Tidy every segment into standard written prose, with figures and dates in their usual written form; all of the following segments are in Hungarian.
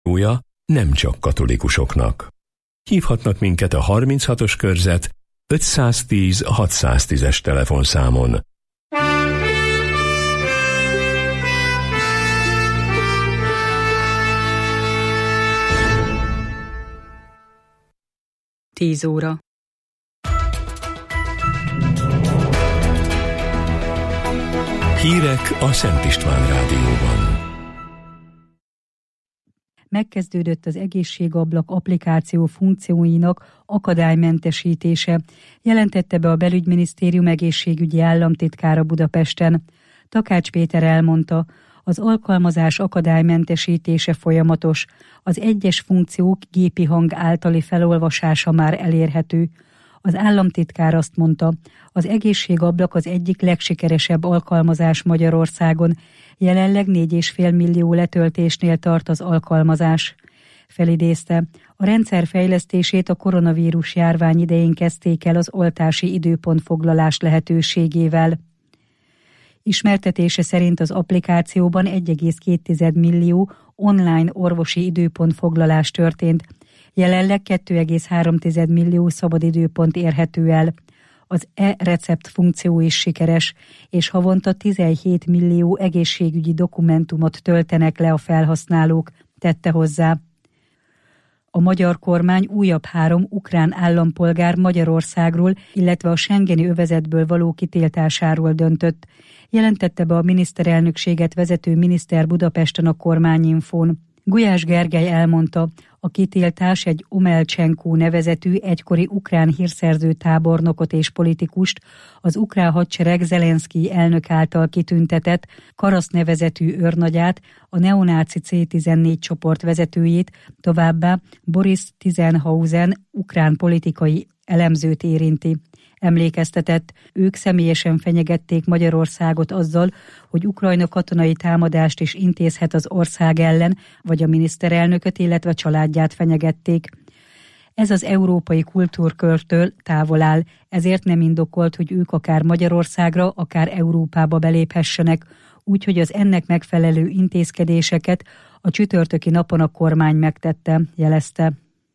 Úja nem csak katolikusoknak. Hívhatnak minket a 36-os körzet 510 610-es telefonszámon. Tíz óra. Hírek a Szent István Rádióban. Megkezdődött az egészségablak applikáció funkcióinak akadálymentesítése, jelentette be a Belügyminisztérium egészségügyi államtitkára Budapesten. Takács Péter elmondta, az alkalmazás akadálymentesítése folyamatos, az egyes funkciók gépi hang általi felolvasása már elérhető. Az államtitkár azt mondta, az egészségablak az egyik legsikeresebb alkalmazás Magyarországon, jelenleg 4,5 millió letöltésnél tart az alkalmazás. Felidézte, a rendszer fejlesztését a koronavírus járvány idején kezdték el az oltási időpontfoglalás lehetőségével. Ismertetése szerint az applikációban 1,2 millió online orvosi időpontfoglalás történt, jelenleg 2,3 millió szabadidőpont érhető el. Az e-recept funkció is sikeres, és havonta 17 millió egészségügyi dokumentumot töltenek le a felhasználók, tette hozzá. A magyar kormány újabb 3 ukrán állampolgár Magyarországról, illetve a schengeni övezetből való kitiltásáról döntött, jelentette be a miniszterelnökséget vezető miniszter Budapesten a Kormányinfón. Gulyás Gergely elmondta, a kitiltás egy Omelcsenko nevezetű egykori ukrán hírszerző tábornokot és politikust, az ukrán hadsereg Zelenszkij elnök által kitüntetett Karasz nevezetű őrnagyát, a neonáci C14 csoport vezetőjét, továbbá Boris Tizenhausen ukrán politikai elemzőt érinti. Emlékeztetett, ők személyesen fenyegették Magyarországot azzal, hogy Ukrajna katonai támadást is intézhet az ország ellen, vagy a miniszterelnököt, illetve családját fenyegették. Ez az európai kultúrkörtől távol áll, ezért nem indokolt, hogy ők akár Magyarországra, akár Európába beléphessenek, úgyhogy az ennek megfelelő intézkedéseket a csütörtöki napon a kormány megtette, jelezte.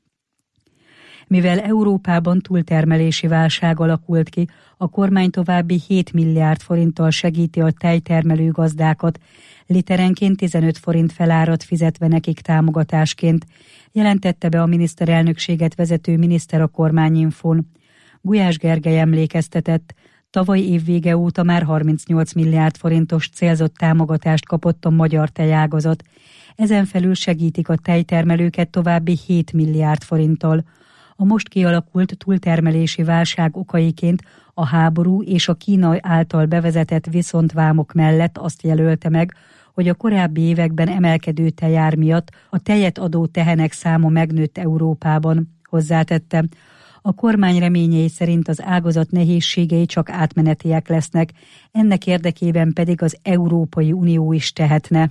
Mivel Európában túltermelési válság alakult ki, a kormány további 7 milliárd forinttal segíti a tejtermelő gazdákat, literenként 15 forint felárat fizetve nekik támogatásként, jelentette be a miniszterelnökséget vezető miniszter a Kormányinfón. Gulyás Gergely emlékeztetett, tavaly évvége óta már 38 milliárd forintos célzott támogatást kapott a magyar tejágazat. Ezen felül segítik a tejtermelőket további 7 milliárd forinttal. A most kialakult túltermelési válság okaiként a háború és a Kína által bevezetett viszontvámok mellett azt jelölte meg, hogy a korábbi években emelkedő tejár miatt a tejet adó tehenek száma megnőtt Európában, hozzátette. A kormány reményei szerint az ágazat nehézségei csak átmenetiek lesznek, ennek érdekében pedig az Európai Unió is tehetne.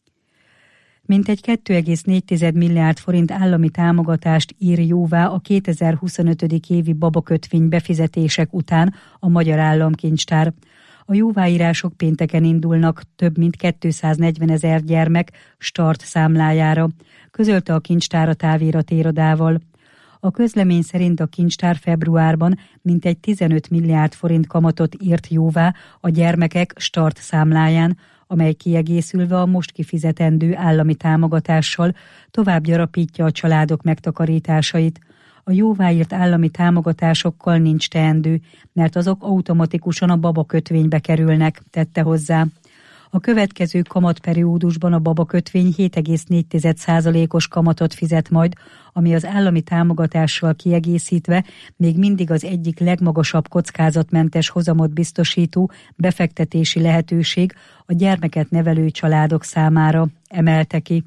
Mintegy 2,4 milliárd forint állami támogatást ír jóvá a 2025. évi babakötvény befizetések után a Magyar Államkincstár. A jóváírások pénteken indulnak több mint 240 000 gyermek start számlájára, közölte a kincstár a táviratirodával. A közlemény szerint a kincstár februárban mintegy 15 milliárd forint kamatot írt jóvá a gyermekek start számláján, amely kiegészülve a most kifizetendő állami támogatással tovább gyarapítja a családok megtakarításait. A jóváírt állami támogatásokkal nincs teendő, mert azok automatikusan a babakötvénybe kerülnek, tette hozzá. A következő kamatperiódusban a babakötvény 7,4%-os kamatot fizet majd, ami az állami támogatással kiegészítve még mindig az egyik legmagasabb kockázatmentes hozamot biztosító befektetési lehetőség a gyermeket nevelő családok számára, emelte ki.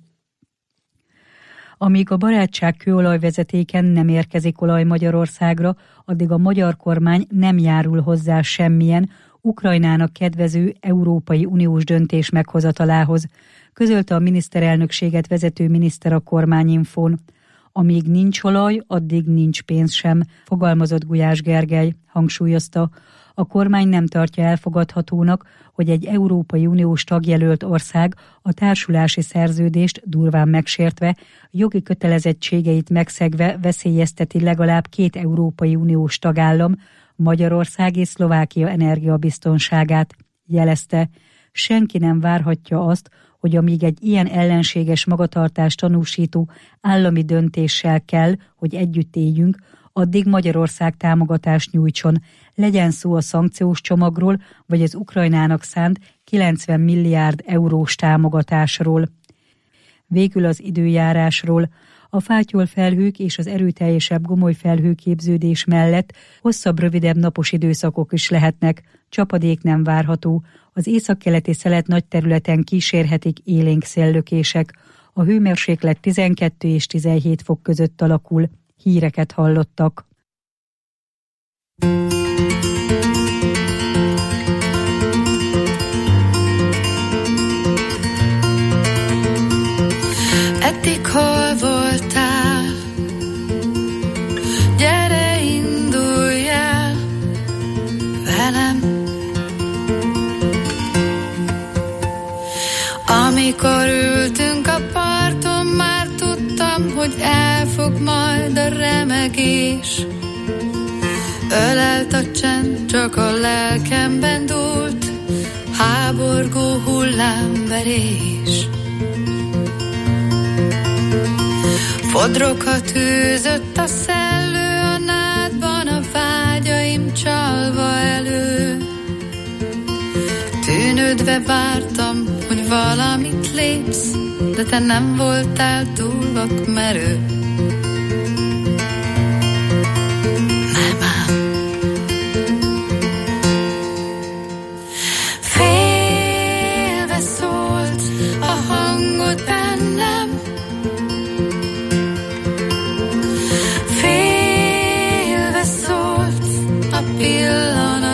Amíg a barátság kőolajvezetéken nem érkezik olaj Magyarországra, addig a magyar kormány nem járul hozzá semmilyen Ukrajnának kedvező Európai Uniós döntés meghozatalához, közölte a miniszterelnökséget vezető miniszter a Kormányinfón. Amíg nincs olaj, addig nincs pénz sem, fogalmazott Gulyás Gergely, hangsúlyozta. A kormány nem tartja elfogadhatónak, hogy egy Európai Uniós tagjelölt ország a társulási szerződést durván megsértve, jogi kötelezettségeit megszegve veszélyezteti legalább 2 Európai Uniós tagállam, Magyarország és Szlovákia energiabiztonságát, jelezte. Senki nem várhatja azt, hogy amíg egy ilyen ellenséges magatartást tanúsító állami döntéssel kell, hogy együtt éljünk, addig Magyarország támogatást nyújtson, legyen szó a szankciós csomagról, vagy az Ukrajnának szánt 90 milliárd eurós támogatásról. Végül az időjárásról. A fátyolfelhők és az erőteljesebb gomoly felhőképződés mellett hosszabb, rövidebb napos időszakok is lehetnek, csapadék nem várható. Az északkeleti szelet nagy területen kísérhetik élénk széllökések. A hőmérséklet 12 és 17 fok között alakul. Híreket hallottak. Eddig hol voltál? Gyere, indulj el velem. Amikor ültünk a parton, már tudtam, hogy elfog majd a remegés. Ölelt a csend, csak a lelkemben dúlt, háborgó hullámverés. Fodrokat hűzött a szellő a nádban, a vágyaim csalva elő. Tűnődve vártam, hogy valamit lépsz, de te nem voltál túl vakmerő. Nem ám. Félve szólt a hangod bennem, félve szólt a pillanat.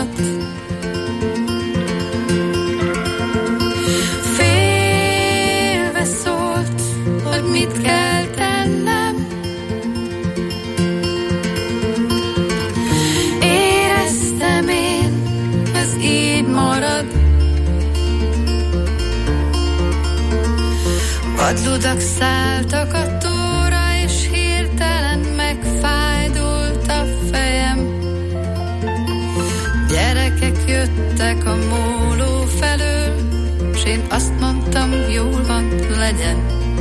Mit kell tennem? Éreztem én, ez így marad. Vadludak szálltak a tóra, és hirtelen megfájdult a fejem. Gyerekek jöttek a móló felől, s én azt mondtam, jól van, legyen.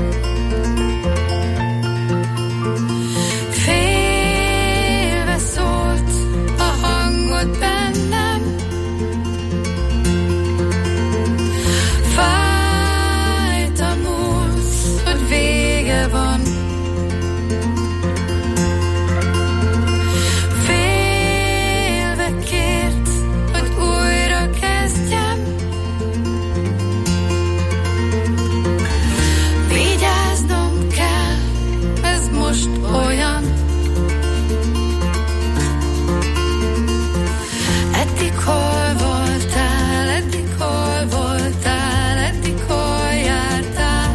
Félve szólt a hangod bennem, fájt a múlt, hogy vége van. Félve kért, hogy újra kezdjem. Vigyáznom kell, ez most olyan. Eddig hol voltál, eddig hol voltál, eddig hol jártál?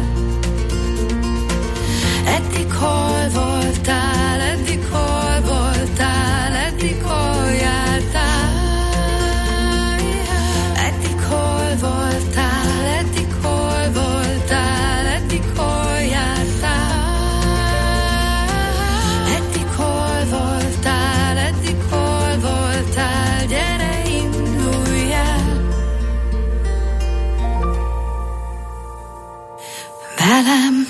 Eddig hol voltál, eddig hol voltál, eddig hol jártál? Eddig hol voltál, eddig hol voltál, eddig hol jártál? Eddig hol voltál, eddig hol voltál, gyere, indulj el velem.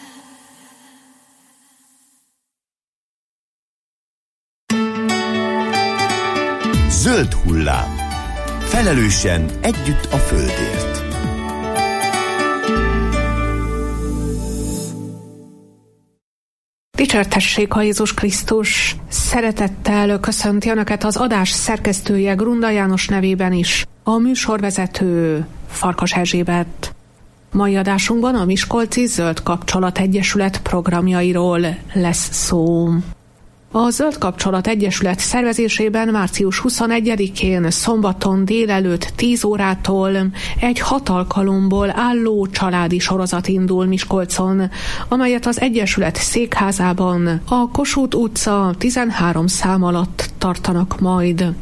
Zöld hullám. Felelősen együtt a földért. Dicsértessék a Jézus Krisztus! Szeretettel köszönti Önöket az adás szerkesztője Grunda János nevében is, a műsorvezető Farkas Erzsébet. Mai adásunkban a Miskolci Zöld Kapcsolat Egyesület programjairól lesz szó. A Zöld Kapcsolat Egyesület szervezésében március 21-én szombaton délelőtt 10 órától egy 6 alkalomból álló családi sorozat indul Miskolcon, amelyet az Egyesület székházában, a Kossuth utca 13 szám alatt tartanak majd.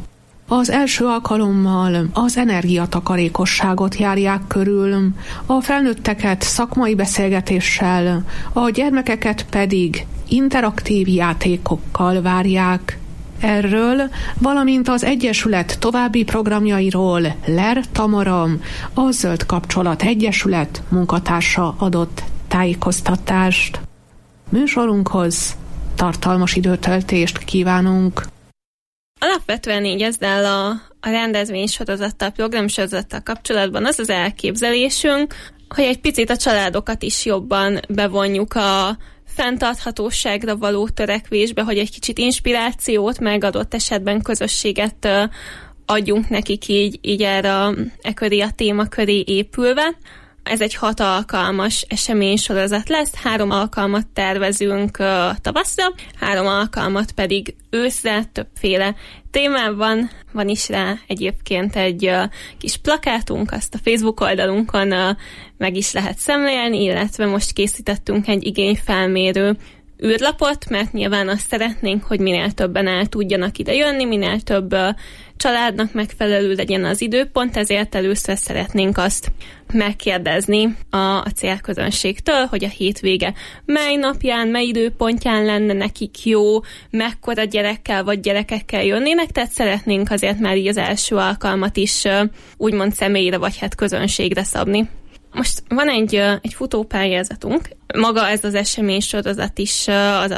Az első alkalommal az energiatakarékosságot járják körül, a felnőtteket szakmai beszélgetéssel, a gyermekeket pedig interaktív játékokkal várják. Erről, valamint az Egyesület további programjairól Ler Tamara, a Zöld Kapcsolat Egyesület munkatársa adott tájékoztatást. Műsorunkhoz tartalmas időtöltést kívánunk! Alapvetően így ezzel a rendezvénysorozattal, programsorozattal kapcsolatban az elképzelésünk, hogy egy picit a családokat is jobban bevonjuk a fenntarthatóságra való törekvésbe, hogy egy kicsit inspirációt, meg adott esetben közösséget adjunk nekik így erre a téma köré épülve. Ez egy 6 alkalmas eseménysorozat lesz, 3 alkalmat tervezünk tavaszra, 3 alkalmat pedig őszre, többféle témában. Van is rá egyébként egy kis plakátunk, azt a Facebook oldalunkon meg is lehet szemlélni, illetve most készítettünk egy igényfelmérő űrlapot, mert nyilván azt szeretnénk, hogy minél többen el tudjanak ide jönni, minél több családnak megfelelő legyen az időpont, ezért először szeretnénk azt megkérdezni a célközönségtől, hogy a hétvége mely napján, mely időpontján lenne nekik jó, mekkora gyerekkel vagy gyerekekkel jönnének, tehát szeretnénk azért már így az első alkalmat is úgymond személyre vagy közönségre szabni. Most van egy futópályázatunk, maga ez az eseménysorozat is az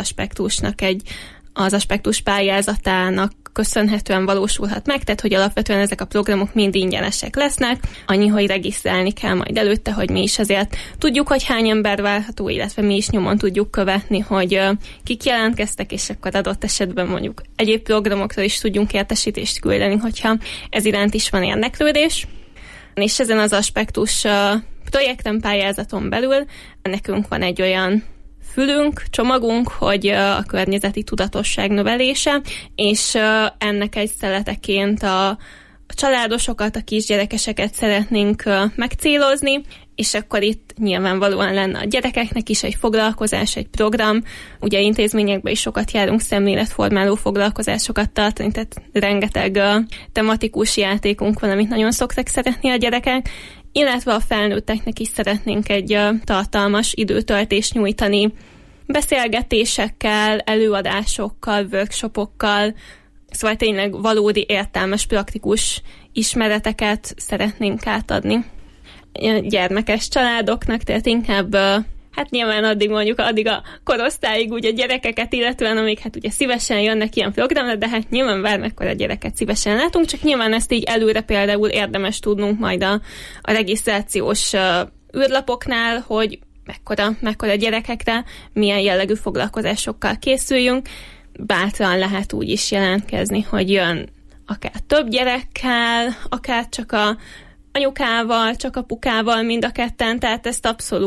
Aspektus pályázatának köszönhetően valósulhat meg, tehát hogy alapvetően ezek a programok mind ingyenesek lesznek, annyi, hogy regisztrálni kell majd előtte, hogy mi is azért tudjuk, hogy hány ember várható, illetve mi is nyomon tudjuk követni, hogy kik jelentkeztek, és akkor adott esetben mondjuk egyéb programokra is tudjunk értesítést küldeni, hogyha ez iránt is van érdeklődés. És ezen az Aspektus projekten, pályázaton belül nekünk van egy olyan csomagunk, hogy a környezeti tudatosság növelése, és ennek egy szeleteként a családosokat, a kisgyerekeseket szeretnénk megcélozni, és akkor itt nyilvánvalóan lenne a gyerekeknek is egy foglalkozás, egy program. Ugye intézményekben is sokat járunk szemléletformáló foglalkozásokat tartani, tehát rengeteg tematikus játékunk van, amit nagyon szoktak szeretni a gyerekek, illetve a felnőtteknek is szeretnénk egy tartalmas időtöltést nyújtani, beszélgetésekkel, előadásokkal, workshopokkal, szóval tényleg valódi értelmes, praktikus ismereteket szeretnénk átadni gyermekes családoknak, tehát inkább nyilván addig a korosztályig ugye a gyerekeket, illetően amíg ugye szívesen jönnek ilyen programra, de nyilván bármekkor a gyereket szívesen látunk, csak nyilván ezt így előre például érdemes tudnunk majd a regisztrációs űrlapoknál, hogy mekkora gyerekekre milyen jellegű foglalkozásokkal készüljünk. Bátran lehet úgy is jelentkezni, hogy jön akár több gyerekkel, akár csak anyukával, csak apukával, mind a ketten, tehát ezt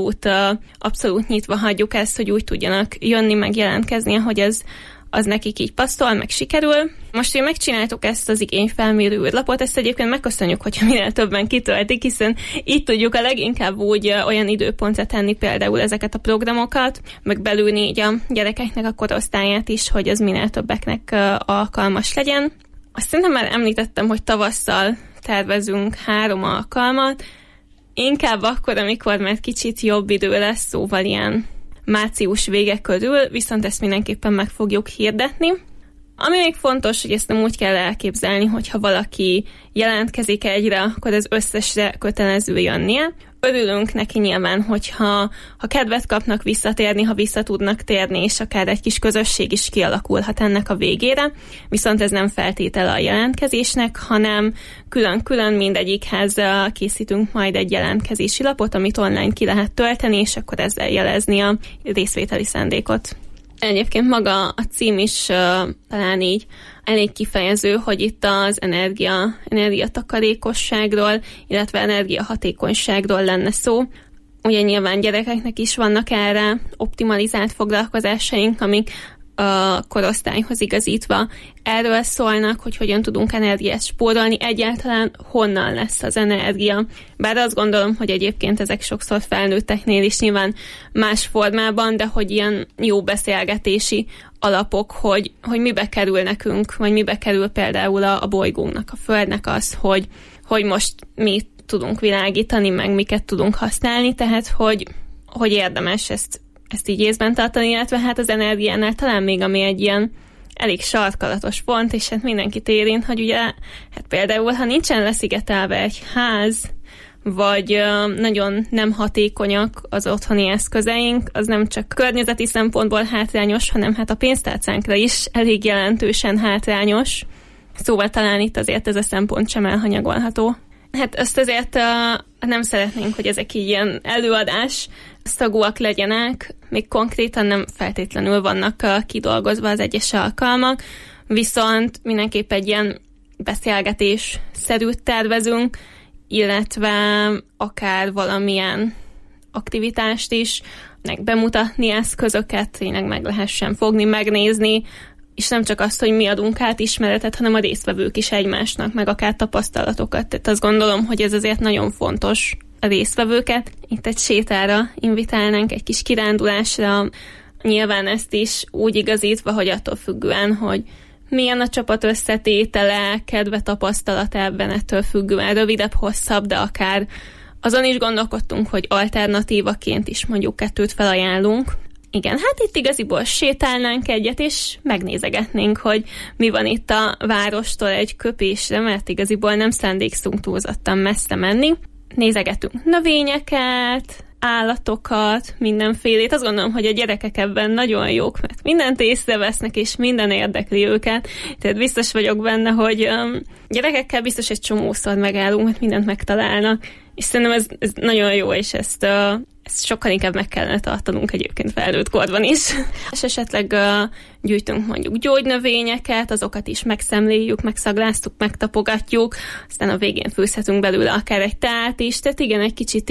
abszolút nyitva hagyjuk ezt, hogy úgy tudjanak jönni, meg jelentkezni, hogy az nekik így passzol, meg sikerül. Most megcsináltuk ezt az igényfelmérő űrlapot, ezt egyébként megköszönjük, hogyha minél többen kitöltik, hiszen így tudjuk a leginkább úgy olyan időpontra tenni például ezeket a programokat, meg belülni így a gyerekeknek a korosztályát is, hogy ez minél többeknek alkalmas legyen. Azt szerintem már említettem, hogy tavasszal tervezünk 3 alkalmat, inkább akkor, amikor már kicsit jobb idő lesz, szóval ilyen március vége körül, viszont ezt mindenképpen meg fogjuk hirdetni. Ami még fontos, hogy ezt nem úgy kell elképzelni, hogyha valaki jelentkezik egyre, akkor az összesre kötelező jönnie. Örülünk neki nyilván, hogyha kedvet kapnak visszatérni, ha vissza tudnak térni, és akár egy kis közösség is kialakulhat ennek a végére, viszont ez nem feltétele a jelentkezésnek, hanem külön-külön mindegyikhez készítünk majd egy jelentkezési lapot, amit online ki lehet tölteni, és akkor ezzel jelezni a részvételi szándékot. Egyébként maga a cím is talán így elég kifejező, hogy itt az energiatakarékosságról, illetve energiahatékonyságról lenne szó. Ugye nyilván gyerekeknek is vannak erre optimalizált foglalkozásaink, amik a korosztályhoz igazítva erről szólnak, hogy hogyan tudunk energiát spórolni, egyáltalán honnan lesz az energia. Bár azt gondolom, hogy egyébként ezek sokszor felnőtteknél is nyilván más formában, de hogy ilyen jó beszélgetési alapok, hogy mibe kerül nekünk, vagy mibe kerül például a bolygónak, a Földnek az, hogy most mit tudunk világítani, meg miket tudunk használni, tehát hogy érdemes ezt így észben tartani, illetve hát az energiánál talán még ami egy ilyen elég sarkalatos pont, és hát mindenkit érint, hogy ugye hát például, ha nincsen leszigetelve egy ház, vagy nagyon nem hatékonyak az otthoni eszközeink, az nem csak környezeti szempontból hátrányos, hanem hát a pénztárcánkra is elég jelentősen hátrányos. Szóval talán itt azért ez a szempont sem elhanyagolható. Hát ezt azért nem szeretnénk, hogy ezek így ilyen előadás szagúak legyenek, még konkrétan nem feltétlenül vannak kidolgozva az egyes alkalmak, viszont mindenképp egy ilyen beszélgetés-szerűt tervezünk, illetve akár valamilyen aktivitást is, meg bemutatni eszközöket, tényleg meg lehessen fogni, megnézni, és nem csak azt, hogy mi adunk át ismeretet, hanem a résztvevők is egymásnak, meg akár tapasztalatokat. Tehát azt gondolom, hogy ez azért nagyon fontos a résztvevőket. Itt egy sétára invitálnánk, egy kis kirándulásra, nyilván ezt is úgy igazítva, hogy attól függően, hogy milyen a csapat összetétele, kedve, tapasztalat ebben, ettől függően rövidebb, hosszabb, de akár azon is gondolkodtunk, hogy alternatívaként is mondjuk 2 felajánlunk. Igen, hát itt igaziból sétálnánk egyet, és megnézegetnénk, hogy mi van itt a várostól egy köpésre, mert igaziból nem szándékszunk túlzottan messze menni. Nézegetünk növényeket, állatokat, mindenfélét. Azt gondolom, hogy a gyerekek ebben nagyon jók, mert mindent észrevesznek, és minden érdekli őket. Tehát biztos vagyok benne, hogy gyerekekkel biztos egy csomószor megállunk, mert mindent megtalálnak. És szerintem ez nagyon jó, és ezt sokkal inkább meg kellene tartanunk egyébként felnőtt korban is. És esetleg gyűjtünk mondjuk gyógynövényeket, azokat is megszemléljük, megszagláztuk, megtapogatjuk, aztán a végén főzhetünk belőle akár egy teát is. Tehát igen, egy kicsit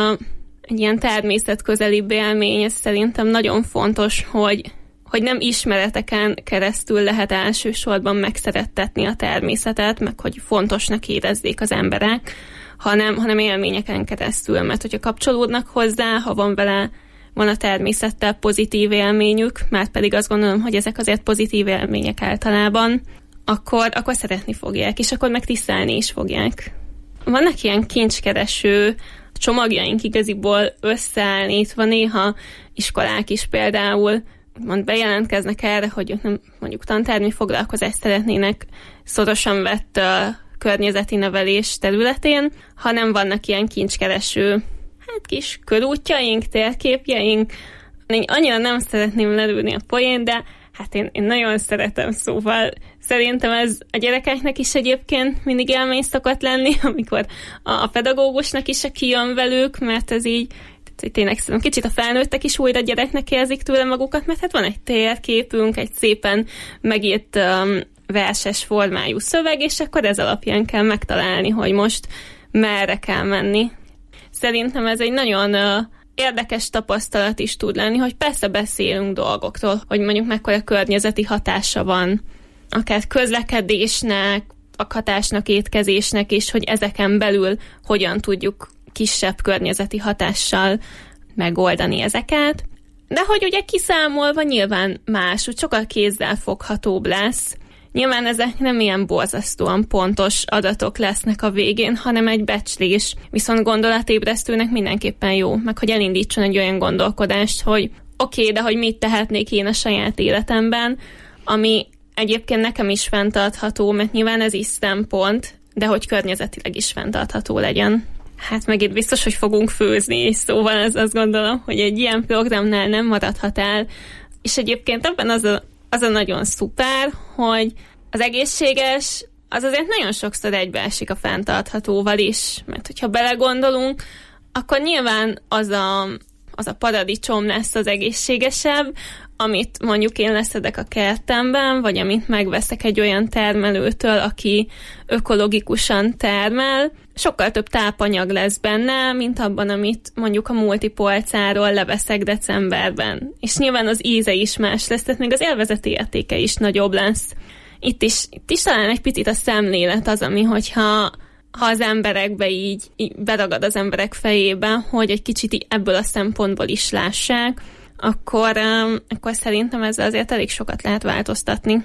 egy ilyen természetközelibb élmény, ez szerintem nagyon fontos, hogy nem ismereteken keresztül lehet elsősorban megszerettetni a természetet, meg hogy fontosnak érezzék az emberek, hanem élményeken keresztül, mert hogyha kapcsolódnak hozzá, ha van a természettel pozitív élményük, már pedig azt gondolom, hogy ezek azért pozitív élmények általában, akkor szeretni fogják, és akkor meg tisztelni is fogják. Vannak ilyen kincskereső csomagjaink igaziból összeállítva, néha iskolák is például bejelentkeznek erre, hogy nem mondjuk tantárgyi foglalkozást szeretnének szorosan vett környezeti nevelés területén, hanem vannak ilyen kincskereső kis körútjaink, térképjeink. Én annyira nem szeretném lelőni a poént, de hát én nagyon szeretem, szóval szerintem ez a gyerekeknek is egyébként mindig élmény szokott lenni, amikor a pedagógusnak is kijön velük, mert ez így tényleg szerintem kicsit a felnőttek is újra gyereknek érzik tőle magukat, mert hát van egy térképünk, egy szépen megírt verses formájú szöveg, és akkor ez alapján kell megtalálni, hogy most merre kell menni. Szerintem ez egy nagyon érdekes tapasztalat is tud lenni, hogy persze beszélünk dolgoktól, hogy mondjuk mekkora környezeti hatása van, akár közlekedésnek, lakhatásnak, étkezésnek is, hogy ezeken belül hogyan tudjuk kisebb környezeti hatással megoldani ezeket. De hogy ugye kiszámolva nyilván más, úgy sokkal kézzel foghatóbb lesz. Nyilván ezek nem ilyen borzasztóan pontos adatok lesznek a végén, hanem egy becslés. Viszont gondolatébresztőnek mindenképpen jó, meg hogy elindítson egy olyan gondolkodást, hogy oké, de hogy mit tehetnék én a saját életemben, ami egyébként nekem is fenntartható, mert nyilván ez is szempont, de hogy környezetileg is fenntartható legyen. Hát meg itt biztos, hogy fogunk főzni, szóval azt gondolom, hogy egy ilyen programnál nem maradhat el. És egyébként ebben az a nagyon szuper, hogy az egészséges, az azért nagyon sokszor egybeesik a fenntarthatóval is, mert hogyha belegondolunk, akkor nyilván az a paradicsom lesz az egészségesebb, amit mondjuk én leszedek a kertemben, vagy amit megveszek egy olyan termelőtől, aki ökológikusan termel, sokkal több tápanyag lesz benne, mint abban, amit mondjuk a multipolcáról leveszek decemberben. És nyilván az íze is más lesz, tehát még az élvezeti értéke is nagyobb lesz. Itt is talán egy picit a szemlélet az, ami, hogyha az emberekbe így beragad az emberek fejében, hogy egy kicsit ebből a szempontból is lássák, akkor szerintem ezzel azért elég sokat lehet változtatni.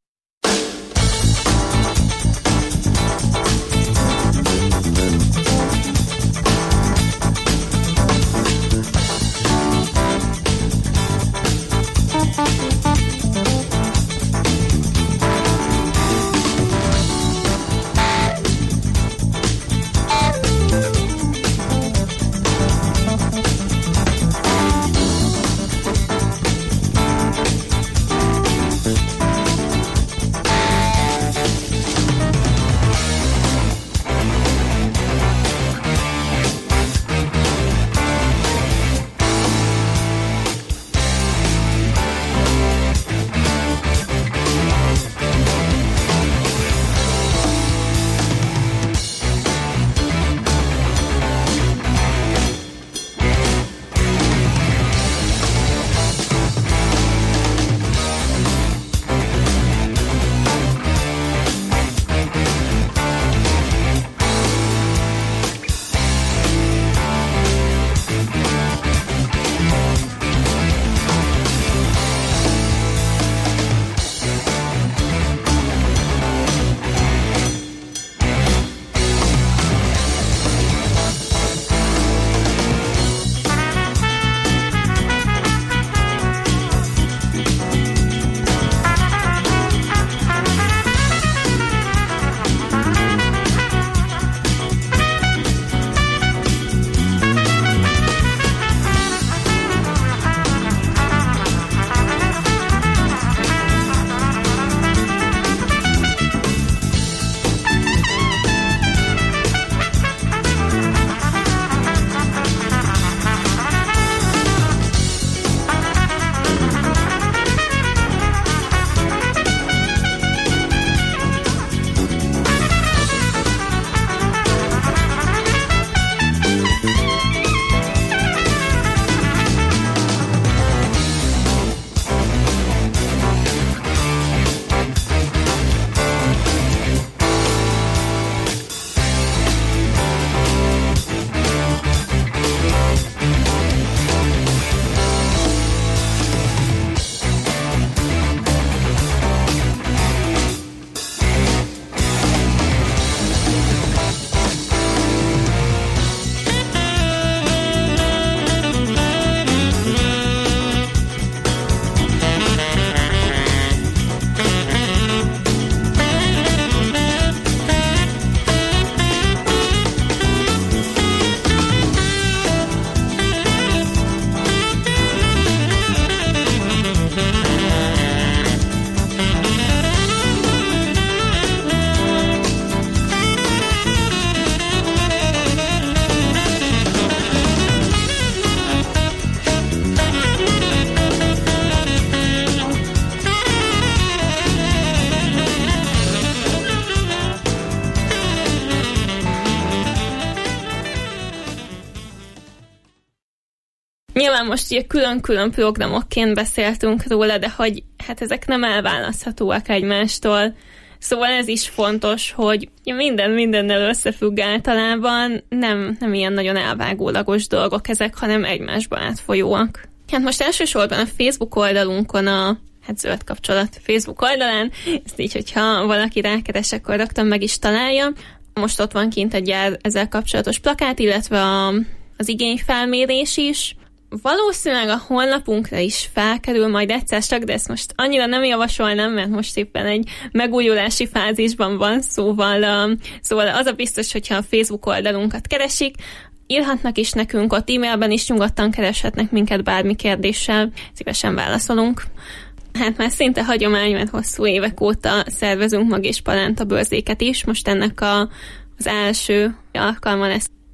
Nyilván most ugye külön-külön programokként beszéltünk róla, de hogy hát ezek nem elválaszthatóak egymástól. Szóval ez is fontos, hogy minden mindennel összefügg általában, nem ilyen nagyon elvágólagos dolgok ezek, hanem egymásba átfolyóak. Hát most elsősorban a Facebook oldalunkon Zöld Kapcsolat Facebook oldalán, ezt így, hogyha valaki rákeres, akkor rögtön meg is találja. Most ott van kint egy ezzel kapcsolatos plakát, illetve az igényfelmérés is. Valószínűleg a honlapunkra is felkerül majd egyszer csak, de ezt most annyira nem javasolnám, mert most éppen egy megújulási fázisban van, szóval az a biztos, hogyha a Facebook oldalunkat keresik, írhatnak is nekünk, ott e-mailben is nyugodtan kereshetnek minket bármi kérdéssel, szívesen válaszolunk. Hát már szinte hagyomány, mert hosszú évek óta szervezünk mag és palánta bőrzéket is, most ennek az első alkalma lesz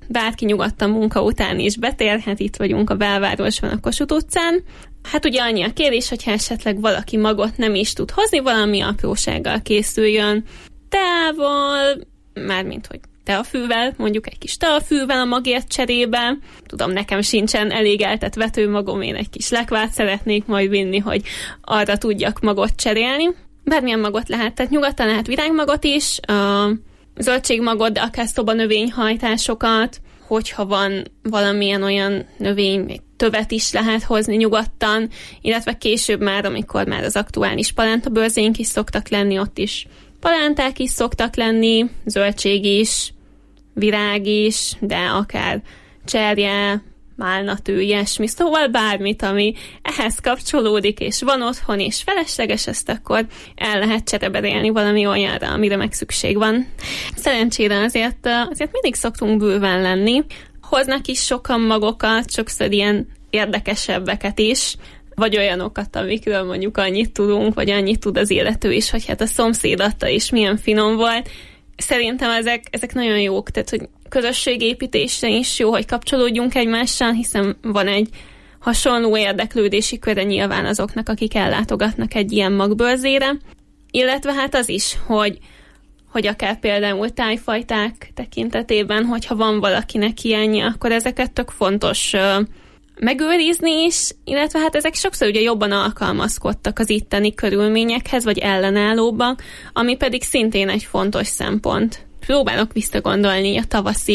bárki nyugodtan munka után is betérhet, itt vagyunk a belvárosban, a Kossuth utcán. Hát ugye annyi a kérés, hogyha esetleg valaki magot nem is tud hozni, valami aprósággal készüljön teával, mármint hogy teafűvel, mondjuk egy kis teafűvel a magért cserébe. Tudom, nekem sincsen elég eltett vetőmagom, én egy kis lekvát szeretnék majd vinni, hogy arra tudjak magot cserélni. Bármilyen magot lehet, tehát nyugodtan lehet virágmagot is, zöldségmagot, de akár szobanövényhajtásokat, hogyha van valamilyen olyan növény, még tövet is lehet hozni nyugodtan, illetve később már, amikor már az aktuális palántabőrzéink is szoktak lenni, ott is palánták is szoktak lenni, zöldség is, virág is, de akár cserje, málnatő, ilyesmi, szóval bármit, ami ehhez kapcsolódik, és van otthon, és felesleges, ezt akkor el lehet csereberélni valami olyanra, amire meg szükség van. Szerencsére azért mindig szoktunk bőven lenni. Hoznak is sokan magokat, sokszor ilyen érdekesebbeket is, vagy olyanokat, amikről mondjuk annyit tudunk, vagy annyit tud az illető is, hogy hát a szomszéd adta is milyen finom volt. Szerintem ezek nagyon jók, tehát hogy közösségépítésre is jó, hogy kapcsolódjunk egymással, hiszen van egy hasonló érdeklődési köre nyilván azoknak, akik ellátogatnak egy ilyen magbőrzére, illetve hát az is, hogy akár például tájfajták tekintetében, hogyha van valakinek ilyenje, akkor ezeket tök fontos megőrizni is, illetve hát ezek sokszor ugye jobban alkalmazkodtak az itteni körülményekhez, vagy ellenállóbbak, ami pedig szintén egy fontos szempont. Próbálok visszagondolni a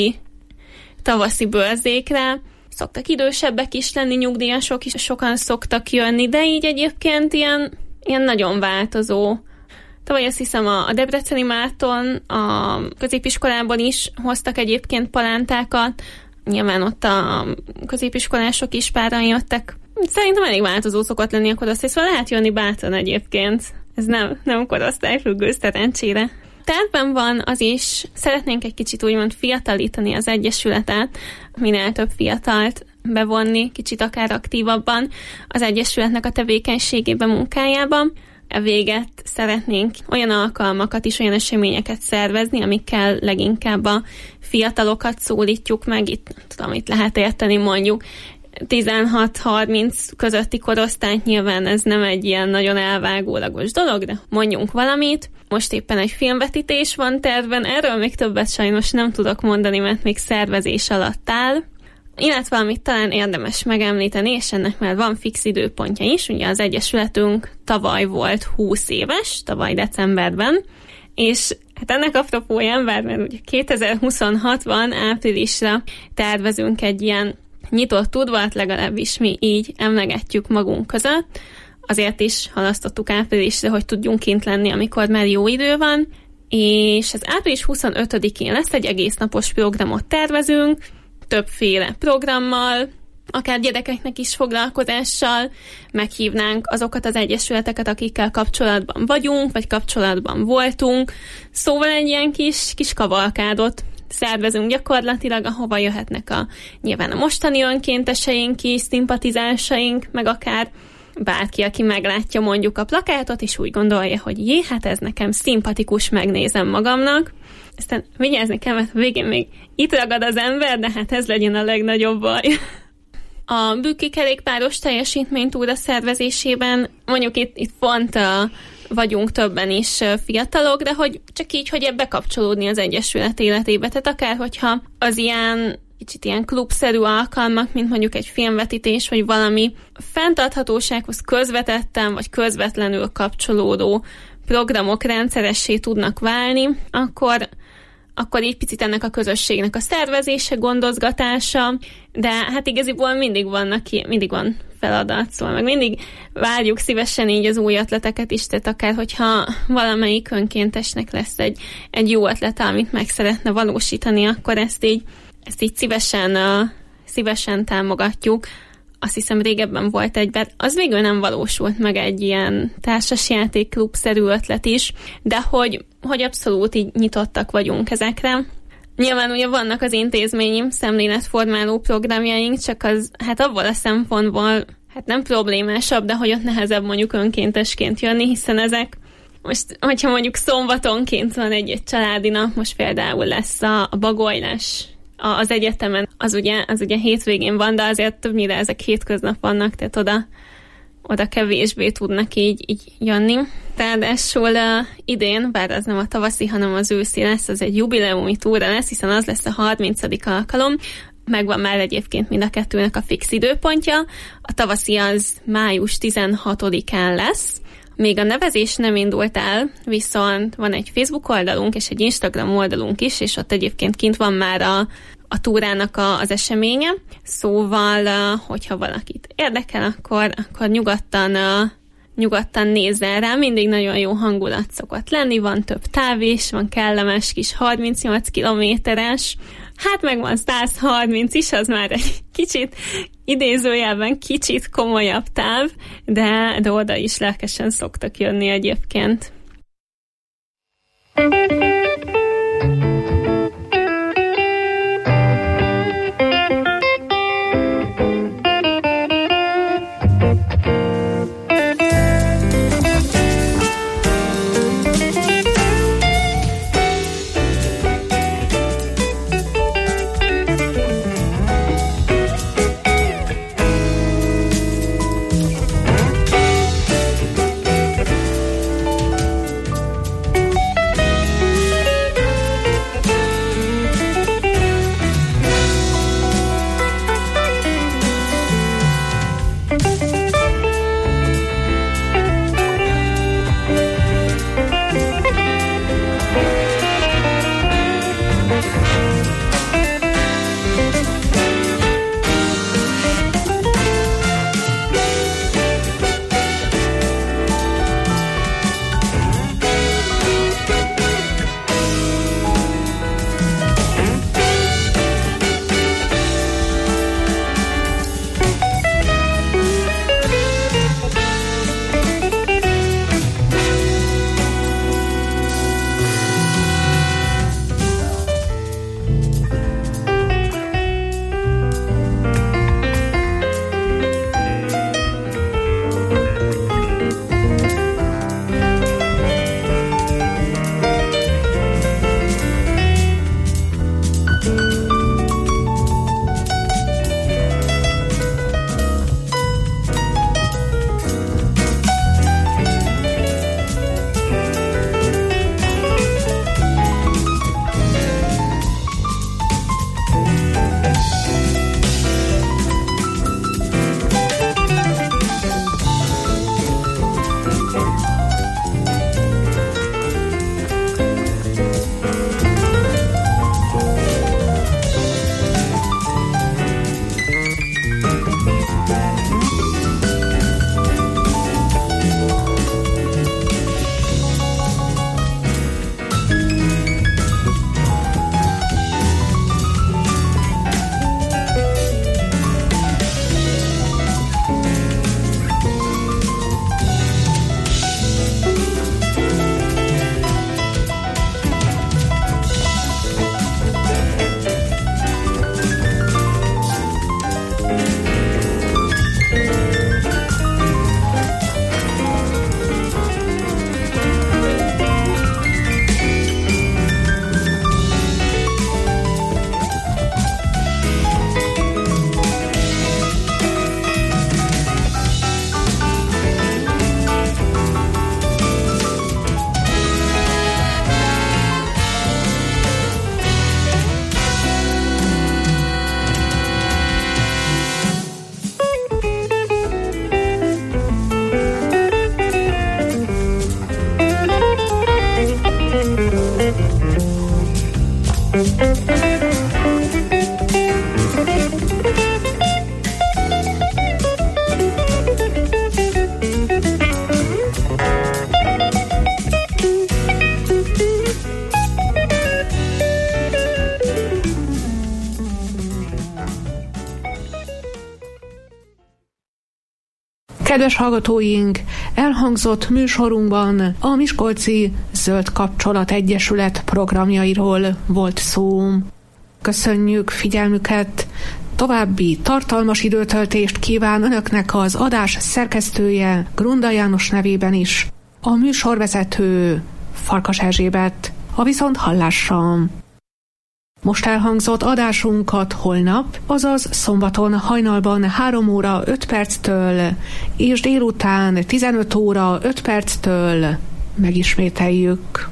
tavaszi bőrzékre. Szoktak idősebbek is lenni, nyugdíjasok is sokan szoktak jönni, de így egyébként ilyen nagyon változó. Tavaly azt hiszem a Debreceni Márton, a középiskolában is hoztak egyébként palántákat, nyilván ott a középiskolások is páran jöttek. Szerintem elég változó szokott lenni a korosztály, szóval lehet jönni bátran egyébként. Ez nem korosztályfüggő, szerencsére. Tervben van az is, szeretnénk egy kicsit úgymond fiatalítani az Egyesületet, minél több fiatalt bevonni, kicsit akár aktívabban az Egyesületnek a tevékenységében, munkájában. Véget szeretnénk olyan alkalmakat is, olyan eseményeket szervezni, amikkel leginkább a fiatalokat szólítjuk meg. Itt lehet érteni mondjuk 16-30 közötti korosztályt, nyilván ez nem egy ilyen nagyon elvágólagos dolog, de mondjunk valamit. Most éppen egy filmvetítés van tervben, erről még többet sajnos nem tudok mondani, mert még szervezés alatt áll. Illetve amit talán érdemes megemlíteni, és ennek már van fix időpontja is, ugye az Egyesületünk tavaly volt 20 éves, tavaly decemberben, és hát ennek apropóján, mert ugye 2026-ban áprilisra tervezünk egy ilyen nyitott udvart, legalábbis mi így emlegetjük magunk között. Azért is halasztottuk áprilisra, hogy tudjunk kint lenni, amikor már jó idő van, és az április 25-én lesz egy egésznapos programot tervezünk, többféle programmal, akár gyerekeknek is foglalkozással, meghívnánk azokat az egyesületeket, akikkel kapcsolatban vagyunk, vagy kapcsolatban voltunk. Szóval egy ilyen kis kavalkádot szervezünk gyakorlatilag, ahova jöhetnek nyilván a mostani önkénteseink is, szimpatizánsaink, meg akár bárki, aki meglátja mondjuk a plakátot, és úgy gondolja, hogy hát ez nekem szimpatikus, megnézem magamnak. Aztán vigyázni kell, mert végén még itt ragad az ember, de hát ez legyen a legnagyobb baj. A Bükki kerékpáros teljesítménytúra szervezésében mondjuk itt pont vagyunk többen is fiatalok, de hogy csak így, hogy ebbe kapcsolódni az Egyesület életébe. Tehát akár, hogyha az kicsit ilyen klubszerű alkalmak, mint mondjuk egy filmvetítés, vagy valami fenntarthatósághoz közvetetten, vagy közvetlenül kapcsolódó programok rendszeressé tudnak válni, akkor így picit ennek a közösségnek a szervezése, gondozgatása, de hát igaziból mindig van feladat, szóval meg mindig várjuk szívesen így az új ötleteket is, tehát akár hogyha valamelyik önkéntesnek lesz egy jó ötlete, amit meg szeretne valósítani, akkor ezt így szívesen támogatjuk. Azt hiszem régebben volt az végül nem valósult meg egy ilyen társasjáték klubszerű ötlet is, de hogy abszolút így nyitottak vagyunk ezekre. Nyilván ugye vannak az intézményi szemléletformáló programjaink, csak az hát abból a szempontból hát nem problémásabb, de hogy ott nehezebb mondjuk önkéntesként jönni, hiszen ezek most, hogyha mondjuk szombatonként van egy családi nap, most például lesz a bagolylás az egyetemen, az ugye hétvégén van, de azért többnyire ezek hétköznap vannak, tehát oda kevésbé tudnak így jönni. Ráadásul idén, bár az nem a tavaszi, hanem az őszi lesz, az egy jubileumi túra lesz, hiszen az lesz a 30. alkalom. Megvan már egyébként mind a kettőnek a fix időpontja. A tavaszi az május 16-án lesz. Még a nevezés nem indult el, viszont van egy Facebook oldalunk és egy Instagram oldalunk is, és ott egyébként kint van már a túrának az eseménye. Szóval, hogyha valakit érdekel, akkor nyugodtan nézzen rá, mindig nagyon jó hangulat szokott lenni, van több táv is, van kellemes kis 38 kilométeres, hát meg van 130 is, az már egy kicsit, idézőjelben kicsit komolyabb táv, de oda is lelkesen szoktak jönni egyébként. Kedves hallgatóink, elhangzott műsorunkban a Miskolci Zöld Kapcsolat Egyesület programjairól volt szó. Köszönjük figyelmüket, további tartalmas időtöltést kíván Önöknek az adás szerkesztője Grunda János nevében is, a műsorvezető Farkas Erzsébet, a viszonthallásra. Most elhangzott adásunkat holnap, azaz szombaton hajnalban 3 óra 5 perctől és délután 15 óra 5 perctől megismételjük.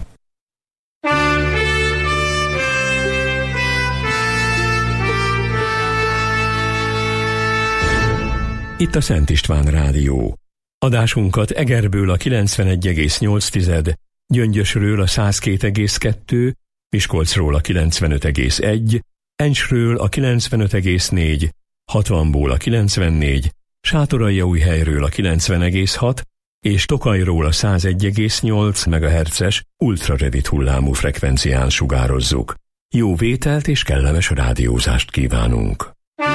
Itt a Szent István Rádió. Adásunkat Egerből a 91,8, Gyöngyösről a 102,2, Miskolcról a 95,1, Encsről a 95,4, 60-ból a 94, Sátoraljaújhelyről a 90,6 és Tokajról a 101,8 MHz-es ultrarövid hullámú frekvencián sugározzuk. Jó vételt és kellemes rádiózást kívánunk!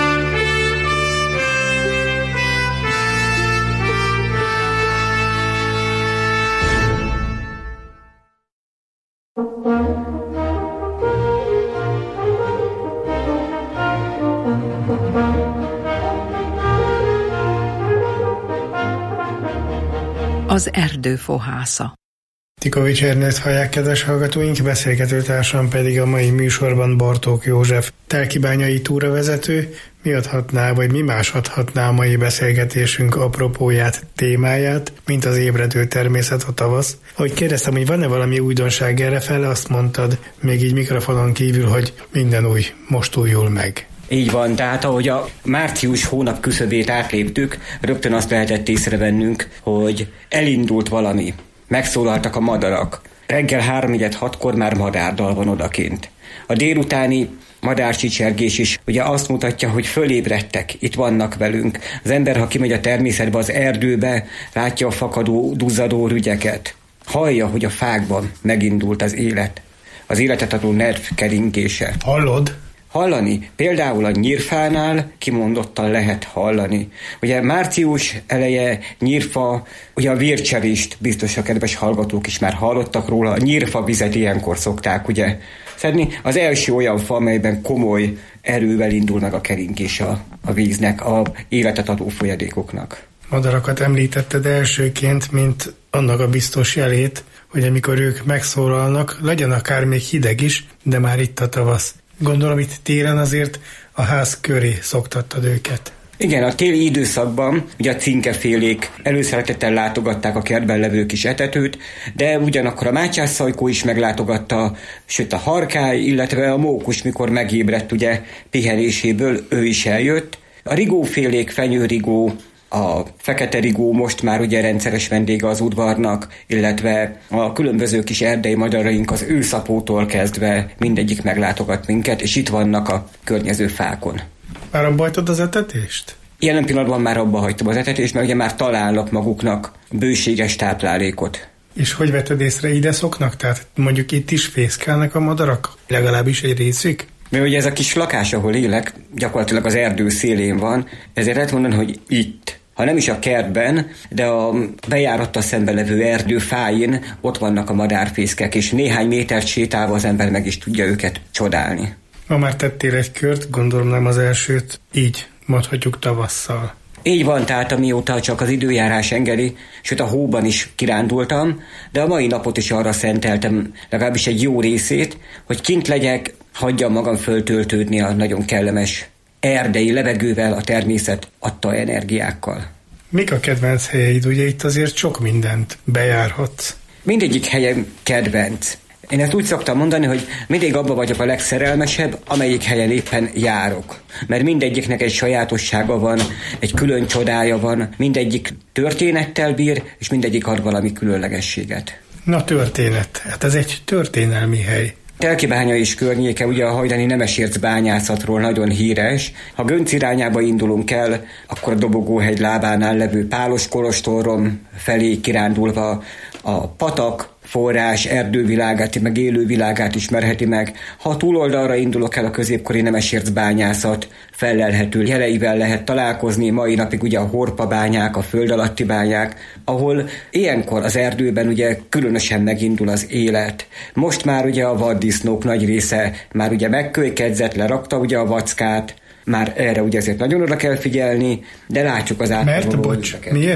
Az erdő fohásza. Tikovics Ernőt hallják, kedves hallgatóink, beszélgetőtársam pedig a mai műsorban Bartók József, telkibányai túravezető. Mi adhatná, vagy mi más adhatná a mai beszélgetésünk apropóját, témáját, mint az ébredő természet, a tavasz? Ahogy kérdeztem, hogy van-e valami újdonság errefele, azt mondtad, még így mikrofonon kívül, hogy minden új, most újul meg. Így van, tehát ahogy a március hónap küszöbét átléptük, rögtön azt lehetett észrevennünk, hogy elindult valami. Megszólaltak a madarak. Reggel 3-6-kor már madárdal van odakint. A délutáni madárcsicsergés is ugye azt mutatja, hogy fölébredtek, itt vannak velünk. Az ember, ha kimegy a természetbe, az erdőbe, látja a fakadó, duzzadó rügyeket. Hallja, hogy a fákban megindult az élet. Az életet adó nerv keringése. Hallod? Hallani. Például a nyírfánál kimondottan lehet hallani. Ugye március eleje nyírfa, ugye a vércserést biztos a kedves hallgatók is már hallottak róla, a nyírfa vizet ilyenkor szokták ugye szedni. Az első olyan fa, amelyben komoly erővel indul meg a keringés a víznek, a életet adó folyadékoknak. Madarakat említetted elsőként, mint annak a biztos jelét, hogy amikor ők megszólalnak, legyen akár még hideg is, de már itt a tavasz. Gondolom, itt télen azért a ház köré szoktattad őket. Igen, a téli időszakban ugye a cinkefélék előszeretettel látogatták a kertben levő kis etetőt, de ugyanakkor a mátyásszajkó is meglátogatta, sőt a harkály, illetve a mókus, mikor megébredt ugye pihenéséből, ő is eljött. A rigófélék, fenyőrigó, a fekete rigó most már ugye rendszeres vendége az udvarnak, illetve a különböző kis erdei madaraink az őszapótól kezdve mindegyik meglátogat minket, és itt vannak a környező fákon. Már abba hagytad az etetést? Jelen pillanatban már abba hagytam az etetést, mert ugye már találnak maguknak bőséges táplálékot. És hogy vetted észre, ide szoknak? Tehát mondjuk itt is fészkelnek a madarak? Legalábbis egy részük? Mert ugye ez a kis lakás, ahol élek, gyakorlatilag az erdő szélén van, ezért lehet mondani, hogy itt. Ha nem is a kertben, de a bejárattal szembe levő erdő fájén ott vannak a madárfészkek, és néhány métert sétálva az ember meg is tudja őket csodálni. Ma már tettél egy kört, gondolom nem az elsőt, így mondhatjuk tavasszal. Így van, tehát amióta csak az időjárás engedi, sőt a hóban is kirándultam, de a mai napot is arra szenteltem, legalábbis egy jó részét, hogy kint legyek, hagyjam magam föltöltődni a nagyon kellemes erdei levegővel, a természet adta energiákkal. Mik a kedvenc helyeid? Ugye itt azért sok mindent bejárhatsz. Mindegyik helyem kedvenc. Én ezt úgy szoktam mondani, hogy mindig abba vagyok a legszerelmesebb, amelyik helyen éppen járok. Mert mindegyiknek egy sajátossága van, egy külön csodája van, mindegyik történettel bír, és mindegyik ad valami különlegességet. Na történet, hát ez egy történelmi hely. Telkibánya és környéke, ugye a hajdani nemesérc bányászatról nagyon híres. Ha Gönc irányába indulunk el, akkor a Dobogóhegy lábánál levő Pálos kolostorrom felé kirándulva a patak, forrás, erdővilágát, meg élővilágát ismerheti meg. Ha a túloldalra indulok el, a középkori nemesérc bányászat fellelhető jeleivel lehet találkozni, mai napig ugye a Horpa bányák, a föld alatti bányák, ahol ilyenkor az erdőben ugye különösen megindul az élet. Most már ugye a vaddisznók nagy része már ugye megkölykedzett, lerakta ugye a vackát, már erre ugye azért nagyon oda kell figyelni, de látjuk az átlagokat. Miért?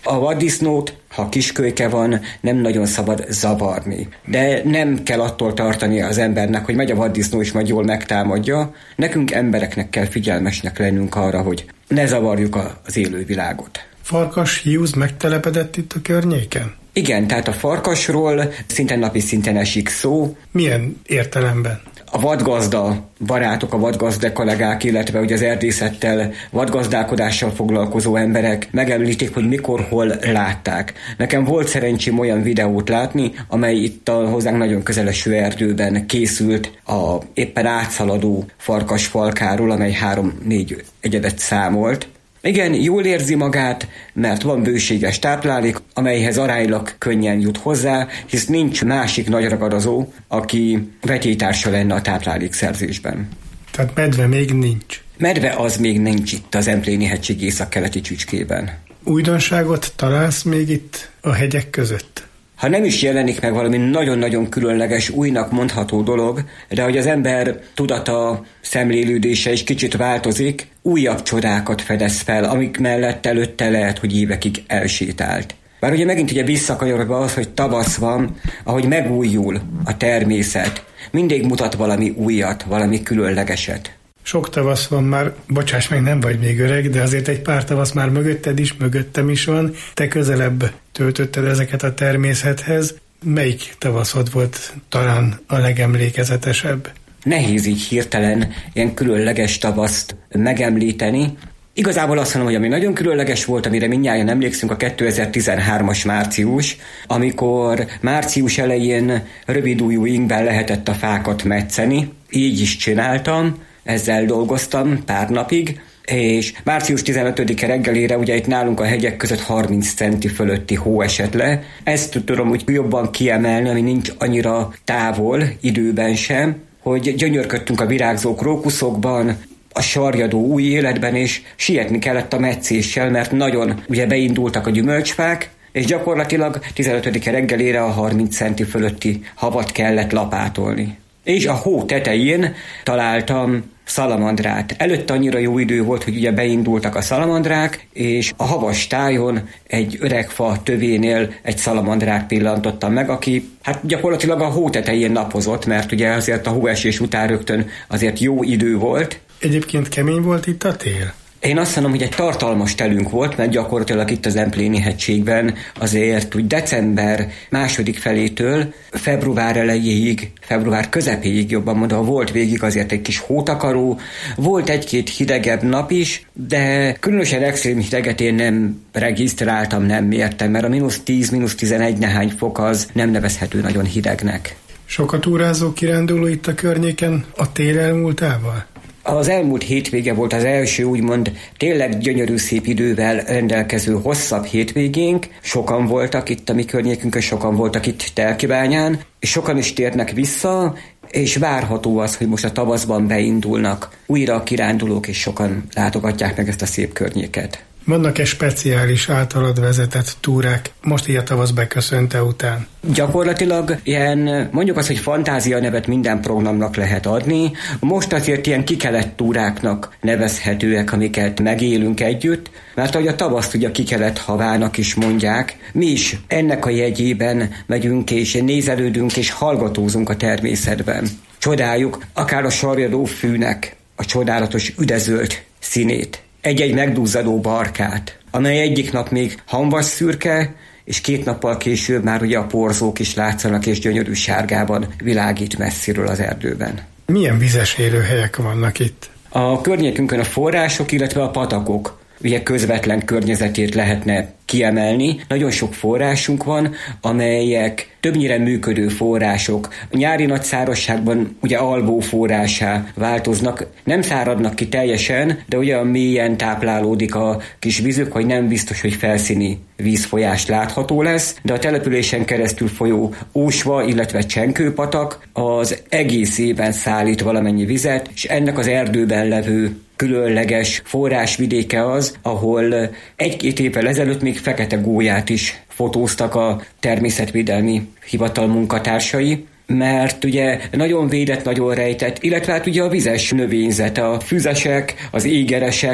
A vaddisznót, ha kiskölyke van, nem nagyon szabad zavarni. De nem kell attól tartani az embernek, hogy megy a vaddisznó és majd jól megtámadja. Nekünk embereknek kell figyelmesnek lennünk arra, hogy ne zavarjuk az élővilágot. Farkas hiúz megtelepedett itt a környéken? Igen, tehát a farkasról szinte napi szinten esik szó. Milyen értelemben? A vadgazda barátok, a vadgazda kollégák, illetve ugye az erdészettel, vadgazdálkodással foglalkozó emberek megemlítik, hogy mikor, hol látták. Nekem volt szerencsém olyan videót látni, amely itt a hozzánk nagyon közeleső erdőben készült a éppen átszaladó farkasfalkáról, amely 3-4 egyedet számolt. Igen, jól érzi magát, mert van bőséges táplálék, amelyhez aránylag könnyen jut hozzá, hisz nincs másik nagy ragadozó, aki vetélytársa lenne a táplálékszerzésben. Tehát medve még nincs? Medve az még nincs itt az Empléni-hegység északkeleti csücskében. Újdonságot találsz még itt a hegyek között? Ha nem is jelenik meg valami nagyon-nagyon különleges, újnak mondható dolog, de hogy az ember tudata, szemlélődése is kicsit változik, újabb csodákat fedez fel, amik mellett előtte lehet, hogy évekig elsétált. Bár ugye megint visszakanyarodva az, hogy tavasz van, ahogy megújul a természet, mindig mutat valami újat, valami különlegeset. Sok tavasz van már, bocsáss meg, nem vagy még öreg, de azért egy pár tavasz már mögötted is, mögöttem is van. Te közelebb töltötted ezeket a természethez. Melyik tavaszod volt talán a legemlékezetesebb? Nehéz így hirtelen ilyen különleges tavaszt megemlíteni. Igazából azt mondom, hogy ami nagyon különleges volt, amire mindnyájan emlékszünk, a 2013-as március, amikor március elején rövidújú ingben lehetett a fákat metszeni. Így is csináltam. Ezzel dolgoztam pár napig, és március 15-e reggelére ugye itt nálunk a hegyek között 30 centi fölötti hó esett le. Ezt tudom úgy jobban kiemelni, ami nincs annyira távol időben sem, hogy gyönyörködtünk a virágzó krókuszokban, a sarjadó új életben, és sietni kellett a metszéssel, mert nagyon ugye beindultak a gyümölcsfák, és gyakorlatilag 15-e reggelére a 30 centi fölötti havat kellett lapátolni. És a hó tetején találtam szalamandrát. Előtte annyira jó idő volt, hogy ugye beindultak a szalamandrák, és a havas tájon egy öreg fa tövénél egy szalamandrát pillantottam meg, aki hát gyakorlatilag a hó tetején napozott, mert ugye azért a hóesés után rögtön azért jó idő volt. Egyébként kemény volt itt a tél? Én azt mondom, hogy egy tartalmas telünk volt, mert gyakorlatilag itt az Empléni-hegységben azért úgy december második felétől február elejéig, február közepéig jobban mondva volt végig azért egy kis hótakaró, volt egy-két hidegebb nap is, de különösen extrém hideget én nem regisztráltam, nem mértem, mert a -10, -11 nehány fok az nem nevezhető nagyon hidegnek. Sokat túrázó kiránduló itt a környéken a tél elmúltával? Az elmúlt hétvége volt az első úgymond tényleg gyönyörű szép idővel rendelkező hosszabb hétvégénk. Sokan voltak itt a mi környékünkön, sokan voltak itt Telkibányán, és sokan is térnek vissza, és várható az, hogy most a tavaszban beindulnak újra a kirándulók, és sokan látogatják meg ezt a szép környéket. Vannak-e speciális általad vezetett túrák most így a tavasz beköszönte után? Gyakorlatilag ilyen, mondjuk azt, hogy fantázia nevet minden programnak lehet adni. Most azért ilyen kikelet túráknak nevezhetőek, amiket megélünk együtt, mert ahogy a tavaszt ugye a kikelet havának is mondják, mi is ennek a jegyében megyünk és nézelődünk és hallgatózunk a természetben. Csodáljuk akár a sarjadó fűnek a csodálatos üdezöld színét, egy-egy megduzzadó barkát, amely egyik nap még hamvas szürke, és 2 nappal később már ugye a porzók is látszanak, és gyönyörű sárgában világít messziről az erdőben. Milyen vizes élőhelyek vannak itt? A környékünkön a források, illetve a patakok ugye közvetlen környezetét lehetne kiemelni. Nagyon sok forrásunk van, amelyek többnyire működő források. A nyári nagy szárazságban ugye alvó forrásá változnak, nem száradnak ki teljesen, de olyan mélyen táplálódik a kis vízük, hogy nem biztos, hogy felszíni vízfolyás látható lesz, de a településen keresztül folyó Ósva, illetve Csenkőpatak az egész évben szállít valamennyi vizet, és ennek az erdőben levő különleges forrásvidéke az, ahol 1-2 évvel ezelőtt még fekete gólyát is fotóztak a természetvédelmi hivatal munkatársai, mert ugye nagyon védett, nagyon rejtett, illetve hát ugye a vizes növényzet, a füzesek, az égeresek,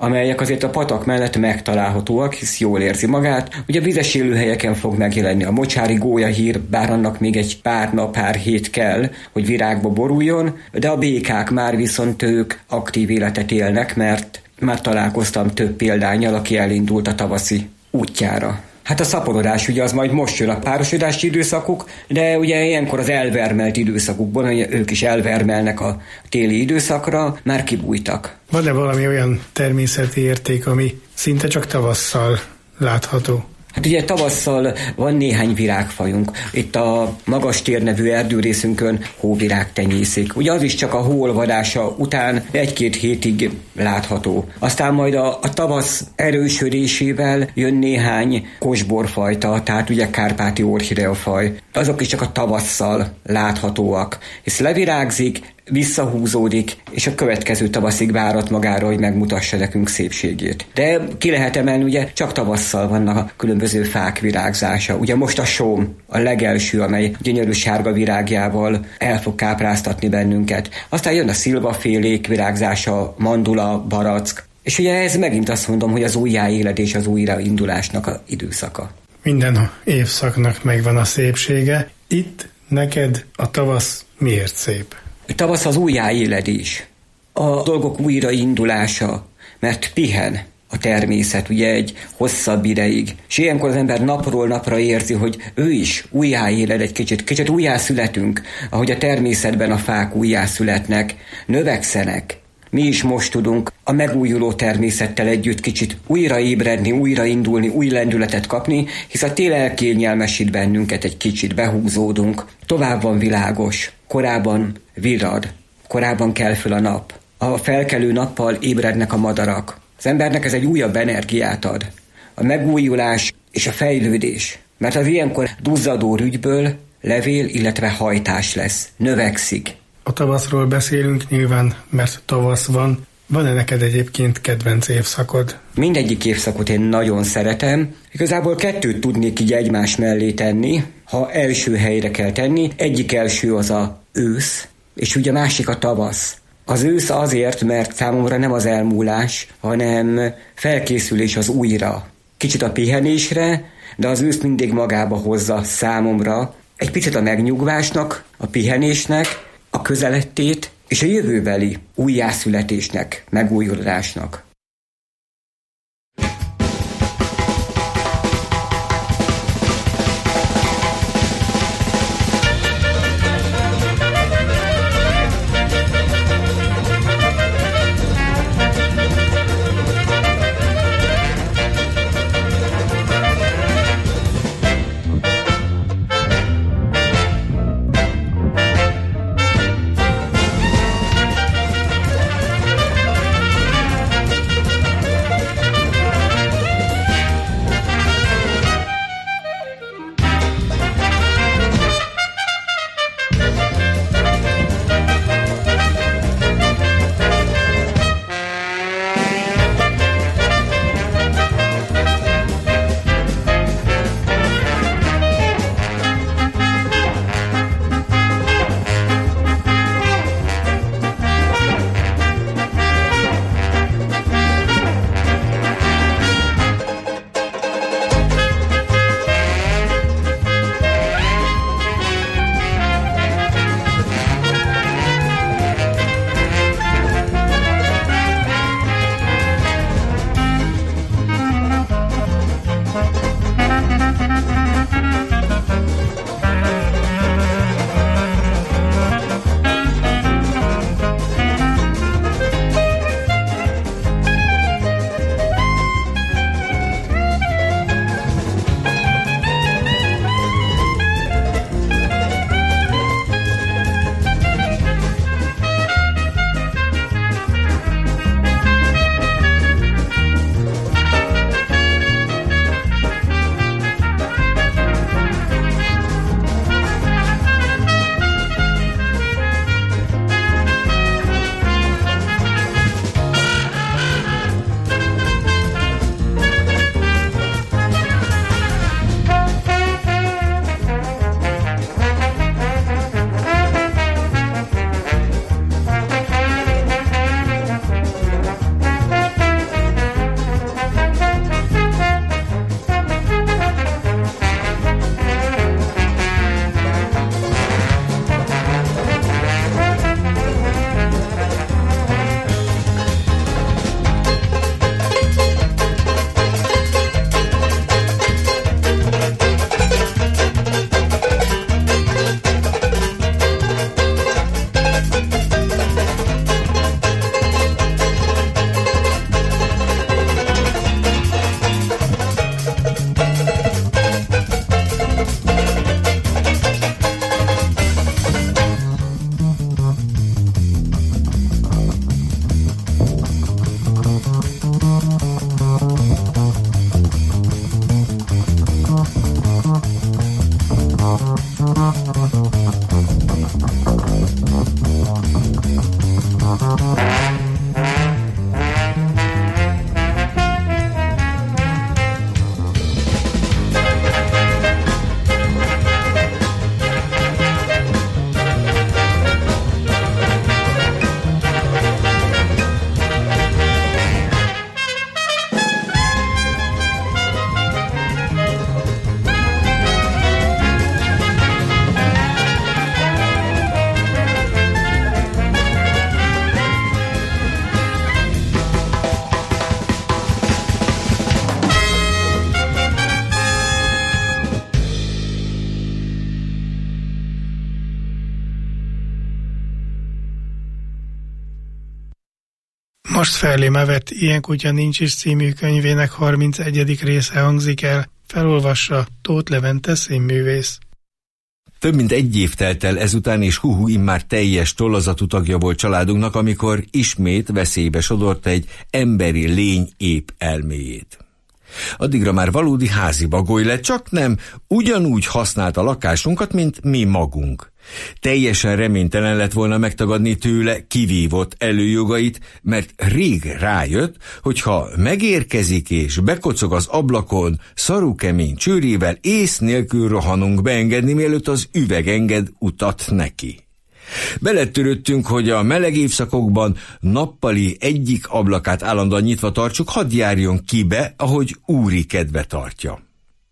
amelyek azért a patak mellett megtalálhatóak, hisz jól érzi magát. Ugye vizes élőhelyeken fog megjelenni a mocsári gólyahír, bár annak még egy pár hét kell, hogy virágba boruljon, de a békák már viszont ők aktív életet élnek, mert már találkoztam több példánnyal, aki elindult a tavaszi útjára. Hát a szaporodás ugye az majd most jön a párosodási időszakuk, de ugye ilyenkor az elvermelt időszakukban, ők is elvermelnek a téli időszakra, már kibújtak. Van-e valami olyan természeti érték, ami szinte csak tavasszal látható? Hát ugye tavasszal van néhány virágfajunk. Itt a Magastér nevű erdőrészünkön hóvirág tenyészik. Ugye az is csak a hóolvadása után 1-2 hétig látható. Aztán majd a tavasz erősödésével jön néhány kosborfajta, tehát ugye kárpáti orchideafaj. Azok is csak a tavasszal láthatóak. Hisz levirágzik, visszahúzódik, és a következő tavaszig várat magára, hogy megmutassa nekünk szépségét. De ki lehet emelni, ugye csak tavasszal vannak a különböző fák virágzása. Ugye most a sóm a legelső, amely gyönyörű sárga virágjával el fog kápráztatni bennünket. Aztán jön a szilvafélék virágzása, mandula, barack, és ugye ez megint azt mondom, hogy az újjáéledés, az újraindulásnak az időszaka. Minden évszaknak megvan a szépsége. Itt neked a tavasz miért szép? A tavasz az újjáéledés, a dolgok újraindulása, mert pihen a természet ugye egy hosszabb ideig, és ilyenkor az ember napról napra érzi, hogy ő is újjáéled egy kicsit újjászületünk, ahogy a természetben a fák újjászületnek, növekszenek. Mi is most tudunk a megújuló természettel együtt kicsit újraébredni, újraindulni, új lendületet kapni, hisz a tél elkényelmesít bennünket egy kicsit, behúzódunk. Tovább van világos, korábban virrad, korábban kell föl a nap. A felkelő nappal ébrednek a madarak. Az embernek ez egy újabb energiát ad. A megújulás és a fejlődés. Mert az ilyenkor duzzadó rügyből levél, illetve hajtás lesz, növekszik. A tavaszról beszélünk nyilván, mert tavasz van. Van-e neked egyébként kedvenc évszakod? Mindegyik évszakot én nagyon szeretem. Igazából 2 tudnék így egymás mellé tenni, ha első helyre kell tenni. Egyik első az a ősz, és ugye a másik a tavasz. Az ősz azért, mert számomra nem az elmúlás, hanem felkészülés az újra. Kicsit a pihenésre, de az ősz mindig magába hozza számomra egy picit a megnyugvásnak, a pihenésnek, a közelettét és a jövőbeli újjászületésnek, megújulásnak. Most Ferlé vett Ilyen kutya nincs is című könyvének 31. része hangzik el, felolvassa Tóth Levente színművész. Több mint egy év telt el ezután, és Huhu immár teljes tollazatú tagja volt családunknak, amikor ismét veszélybe sodort egy emberi lény épp elméjét. Addigra már valódi házi bagoly lett, csak nem ugyanúgy használta a lakásunkat, mint mi magunk. Teljesen reménytelen lett volna megtagadni tőle kivívott előjogait, mert rég rájött, hogy ha megérkezik és bekocog az ablakon szarukemény csőrével, ész nélkül rohanunk beengedni, mielőtt az üveg enged utat neki. Beletörődtünk, hogy a meleg évszakokban nappali egyik ablakát állandóan nyitva tartsuk, hadd járjon ki be, ahogy úri kedve tartja.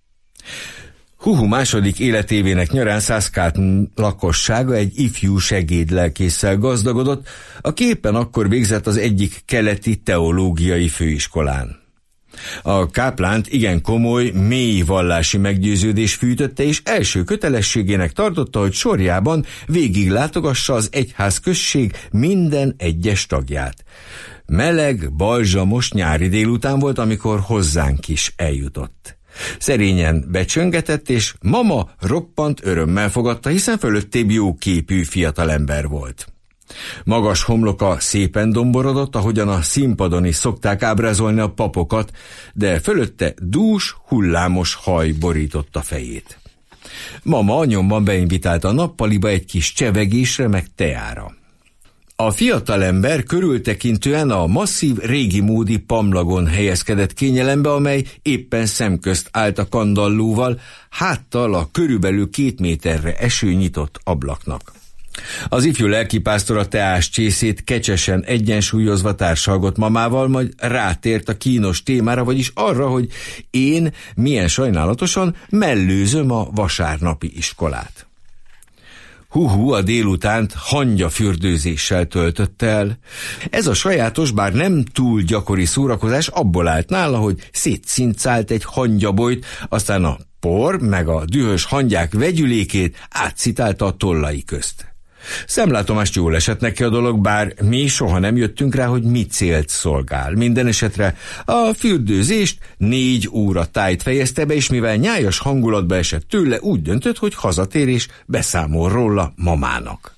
Huhu második életévének nyarán Szászkálton lakossága egy ifjú segédlelkésszel gazdagodott, aki éppen akkor végzett az egyik keleti teológiai főiskolán. A káplánt igen komoly, mély vallási meggyőződés fűtötte, és első kötelességének tartotta, hogy sorjában végiglátogassa az egyházközség minden egyes tagját. Meleg, balzsamos nyári délután volt, amikor hozzánk is eljutott. Szerényen becsöngetett, és mama roppant örömmel fogadta, hiszen fölöttébb jó képű fiatalember volt. Magas homloka szépen domborodott, ahogyan a színpadon is szokták ábrázolni a papokat, de fölötte dús, hullámos haj borította fejét. Mama nyomban beinvitálta a nappaliba egy kis csevegésre meg teára. A fiatalember körültekintően a masszív régi módi pamlagon helyezkedett kényelembe, amely éppen szemközt állt a kandallóval, háttal a körülbelül 2 méterre eső nyitott ablaknak. Az ifjú lelkipásztor a teás csészét kecsesen egyensúlyozva társalgott mamával, majd rátért a kínos témára, vagyis arra, hogy én milyen sajnálatosan mellőzöm a vasárnapi iskolát. Huhu a délutánt hangyafürdőzéssel töltötte el. Ez a sajátos, bár nem túl gyakori szórakozás abból állt nála, hogy szétszincált egy hangyabolyt, aztán a por meg a dühös hangyák vegyülékét átszitálta a tollai közt. Szemlátomást jól esett neki a dolog, bár mi soha nem jöttünk rá, hogy mi célt szolgál. Minden esetre a fürdőzést 4 óra tájt fejezte be, és mivel nyájas hangulatba esett tőle, úgy döntött, hogy hazatér és beszámol róla mamának.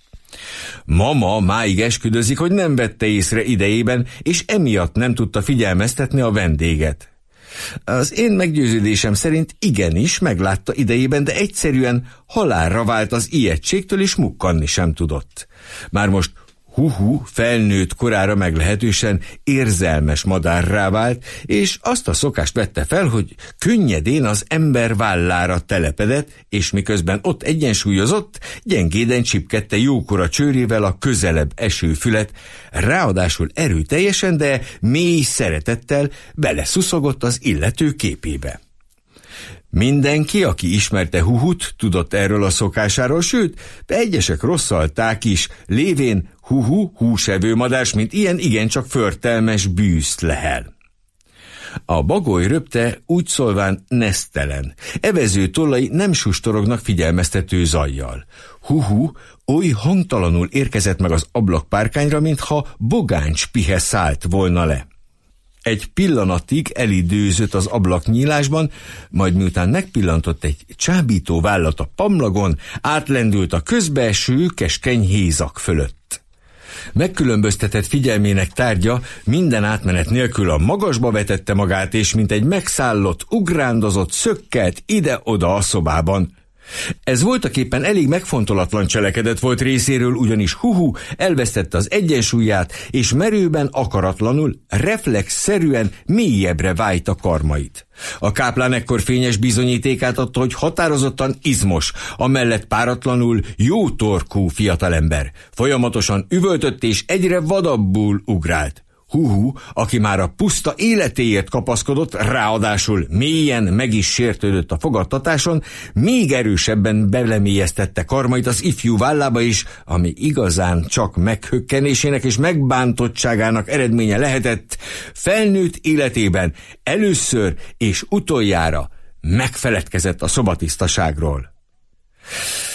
Mama máig esküdözik, hogy nem vette észre idejében, és emiatt nem tudta figyelmeztetni a vendéget. Az én meggyőződésem szerint igenis meglátta idejében, de egyszerűen halálra vált az ijegységtől, és mukkanni sem tudott. Már most Huhu felnőtt korára meglehetősen érzelmes madárrá vált, és azt a szokást vette fel, hogy könnyedén az ember vállára telepedett, és miközben ott egyensúlyozott, gyengéden csipkedte jókora csőrével a közelebb eső fület, ráadásul erőteljesen, de mély szeretettel beleszuszogott az illető képébe. Mindenki, aki ismerte Huhut, tudott erről a szokásáról, sőt, egyesek rosszalták is, lévén Huhu húsevő madás, mint ilyen igencsak förtelmes bűzt lehel. A bagoly röpte úgy szólván nesztelen, evező tollai nem sustorognak figyelmeztető zajjal. Huhu oly hangtalanul érkezett meg az ablakpárkányra, mintha bogáncs pihe szállt volna le. Egy pillanatig elidőzött az ablaknyílásban, majd miután megpillantott egy csábító vállat a pamlagon, átlendült a közbeeső keskeny hézak fölött. Megkülönböztetett figyelmének tárgya minden átmenet nélkül a magasba vetette magát, és mint egy megszállott, ugrándozott, szökkelt ide-oda a szobában. Ez voltaképpen elég megfontolatlan cselekedet volt részéről, ugyanis Huhu elvesztette az egyensúlyát, és merőben, akaratlanul, reflexszerűen mélyebbre vájta karmait. A káplán ekkor fényes bizonyítékát adta, hogy határozottan izmos, amellett páratlanul jó torkú fiatalember. Folyamatosan üvöltött és egyre vadabbul ugrált. Huhu, aki már a puszta életéért kapaszkodott, ráadásul mélyen meg is sértődött a fogadtatáson, még erősebben belemélyeztette karmait az ifjú vállába is, ami igazán csak meghökkenésének és megbántottságának eredménye lehetett, felnőtt életében először és utoljára megfeledkezett a szobatisztaságról.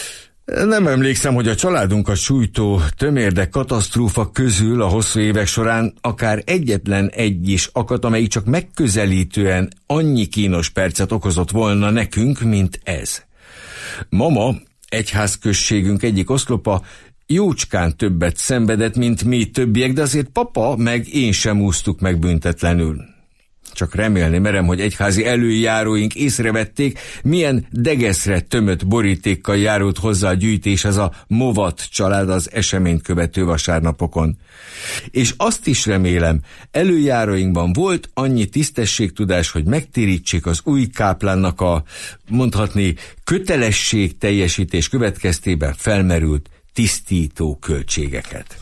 Nem emlékszem, hogy a családunkat sújtó tömérdek katasztrófa közül a hosszú évek során akár egyetlen egy is akadt, amelyik csak megközelítően annyi kínos percet okozott volna nekünk, mint ez. Mama, egyházközségünk egyik oszlopa, jócskán többet szenvedett, mint mi többiek, de azért papa meg én sem úsztuk meg büntetlenül. Csak remélni merem, hogy egyházi előjáróink észrevették, milyen degeszre tömött borítékkal járult hozzá a gyűjtéshez a Movat család az eseményt követő vasárnapokon. És azt is remélem, előjáróinkban volt annyi tisztességtudás, hogy megtérítsék az új káplánnak a, mondhatni, kötelesség teljesítés következtében felmerült tisztító költségeket.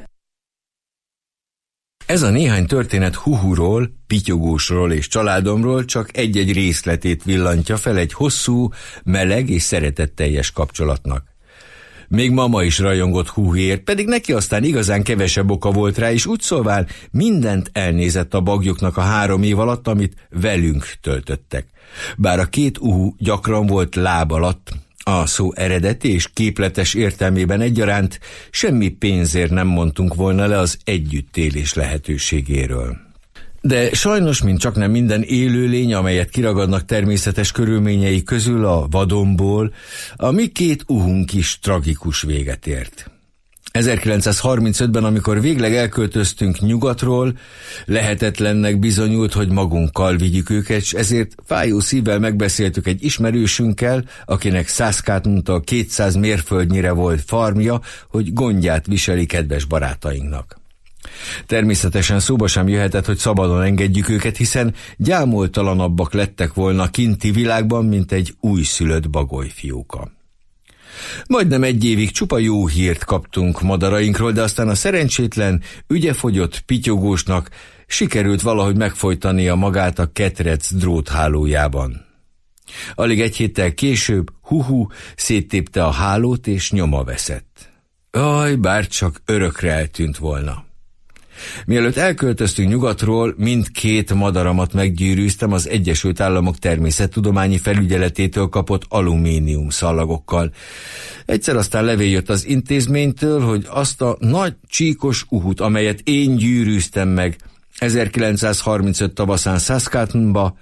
Ez a néhány történet Huhuról, Pityogósról és családomról csak egy-egy részletét villantja fel egy hosszú, meleg és szeretetteljes kapcsolatnak. Még mama is rajongott Huhuért, pedig neki aztán igazán kevesebb oka volt rá, és úgy szólván mindent elnézett a bagyoknak a 3 év alatt, amit velünk töltöttek. Bár a 2 Uhu gyakran volt láb alatt, a szó eredeti és képletes értelmében egyaránt, semmi pénzért nem mondtunk volna le az együttélés lehetőségéről. De sajnos, mint csaknem minden élőlény, amelyet kiragadnak természetes körülményei közül a vadonból, a mi 2 Uhunk is tragikus véget ért. 1935-ben, amikor végleg elköltöztünk nyugatról, lehetetlennek bizonyult, hogy magunkkal vigyük őket, és ezért fájó szívvel megbeszéltük egy ismerősünkkel, akinek Saskatontól 200 mérföldnyire volt farmja, hogy gondját viseli kedves barátainknak. Természetesen szóba sem jöhetett, hogy szabadon engedjük őket, hiszen gyámoltalanabbak lettek volna a kinti világban, mint egy újszülött bagolyfióka. Majdnem 1 évig csupa jó hírt kaptunk madarainkról, de aztán a szerencsétlen, ügyefogyott Pityogósnak sikerült valahogy megfojtania magát a ketrec dróthálójában. Alig 1 héttel később Huhu széttépte a hálót és nyoma veszett. Aj, bár csak örökre eltűnt volna. Mielőtt elköltöztünk nyugatról, mindkét madaramat meggyűrűztem az Egyesült Államok Természettudományi Felügyeletétől kapott alumínium szallagokkal. Egyszer aztán levél jött az intézménytől, hogy azt a nagy csíkos uhut, amelyet én gyűrűztem meg 1935 tavaszán Saskatoonba,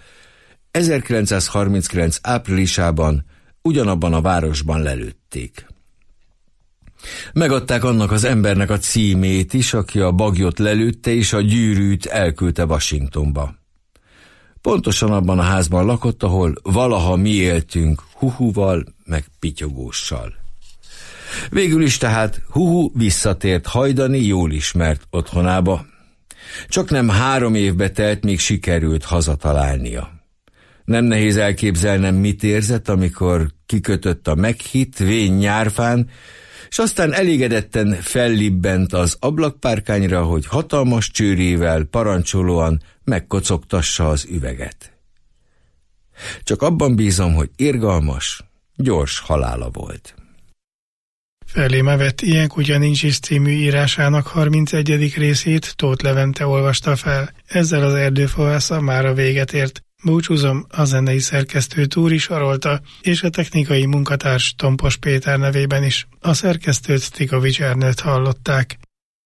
1939 áprilisában ugyanabban a városban lelőtték. Megadták annak az embernek a címét is, aki a bagyot lelőtte és a gyűrűt elküldte Washingtonba. Pontosan abban a házban lakott, ahol valaha mi éltünk Huhuval meg Pityogóssal. Végül is tehát Huhu visszatért hajdani jól ismert otthonába. Csaknem 3 évbe telt, míg sikerült hazatalálnia. Nem nehéz elképzelnem, mit érzett, amikor kikötött a meghitt vén nyárfán, és aztán elégedetten fellibbent az ablakpárkányra, hogy hatalmas csőrével parancsolóan megkocogtassa az üveget. Csak abban bízom, hogy irgalmas, gyors halála volt. Felém evett Ilyen kutya nincs is című írásának 31. részét Tóth Levente olvasta fel. Ezzel az erdőfohásza már a véget ért. Búcsúzom, a zenei szerkesztő Túri Sarolta, és a technikai munkatárs Tompos Péter nevében is. A szerkesztőt Tikovics Ernőt hallották.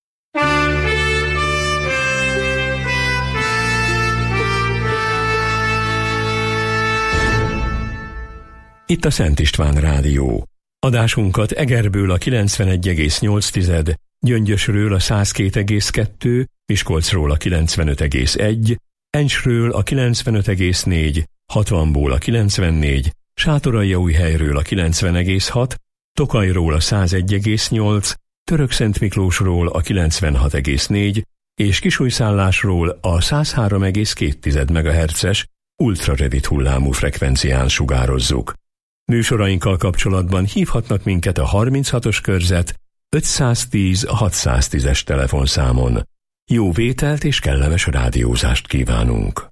Itt a Szent István Rádió. Adásunkat Egerből a 91,8, Gyöngyösről a 102,2, Miskolcról a 95,1, Encsről a 95,4, 60-ból a 94, Sátoraljaújhelyről a 90,6, Tokajról a 101,8, Törökszentmiklósról a 96,4 és Kisújszállásról a 103,2 MHz-es ultrarövid hullámú frekvencián sugározzuk. Műsorainkkal kapcsolatban hívhatnak minket a 36-os körzet 510 610-es telefonszámon. Jó vételt és kellemes rádiózást kívánunk!